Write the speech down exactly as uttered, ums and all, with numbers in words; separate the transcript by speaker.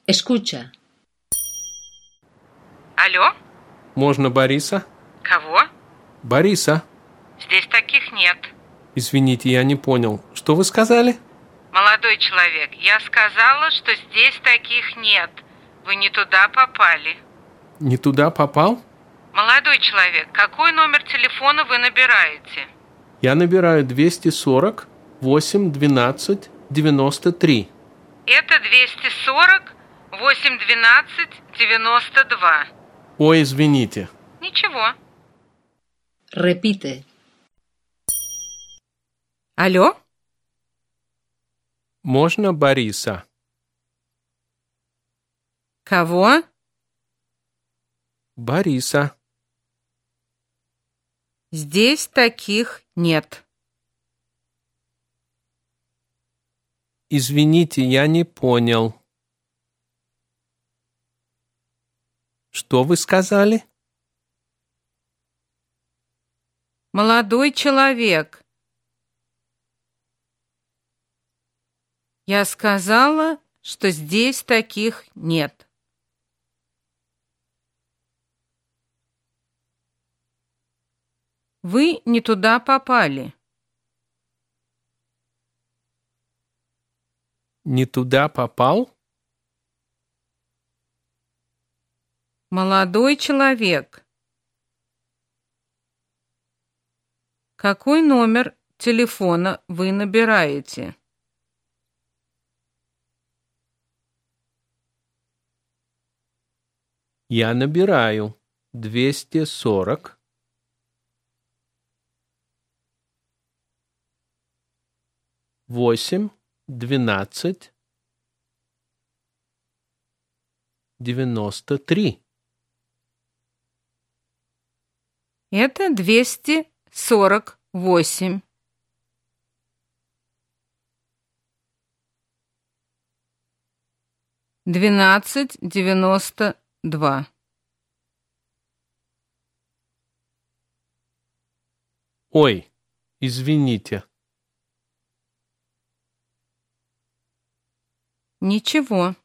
Speaker 1: Escucha.
Speaker 2: Алло?
Speaker 3: Можно Бориса?
Speaker 2: Кого?
Speaker 3: Бориса.
Speaker 2: Здесь таких нет.
Speaker 3: Извините, я не понял. Что вы сказали?
Speaker 2: Молодой человек, я сказала, что здесь таких нет. Вы не туда попали.
Speaker 3: Не туда попал?
Speaker 2: Молодой человек, какой номер телефона вы набираете?
Speaker 3: Я набираю двести сорок восемь двенадцать девяносто три.
Speaker 2: Это двести сорок восемь двенадцать девяносто два.
Speaker 3: Ой, извините.
Speaker 2: Ничего.
Speaker 1: Repite.
Speaker 2: Алло?
Speaker 3: Можно Бориса?
Speaker 2: Кого?
Speaker 3: Бориса.
Speaker 2: Здесь таких нет.
Speaker 3: Извините, я не понял. Что вы сказали?
Speaker 2: Молодой человек. Я сказала, что здесь таких нет. Вы не туда попали.
Speaker 3: Не туда попал?
Speaker 2: Молодой человек. Какой номер телефона вы набираете?
Speaker 3: Я набираю двести сорок восемь двенадцать девяносто три.
Speaker 2: Это двести сорок восемь. Двенадцать девяносто два.
Speaker 3: Ой, извините.
Speaker 2: Ничего.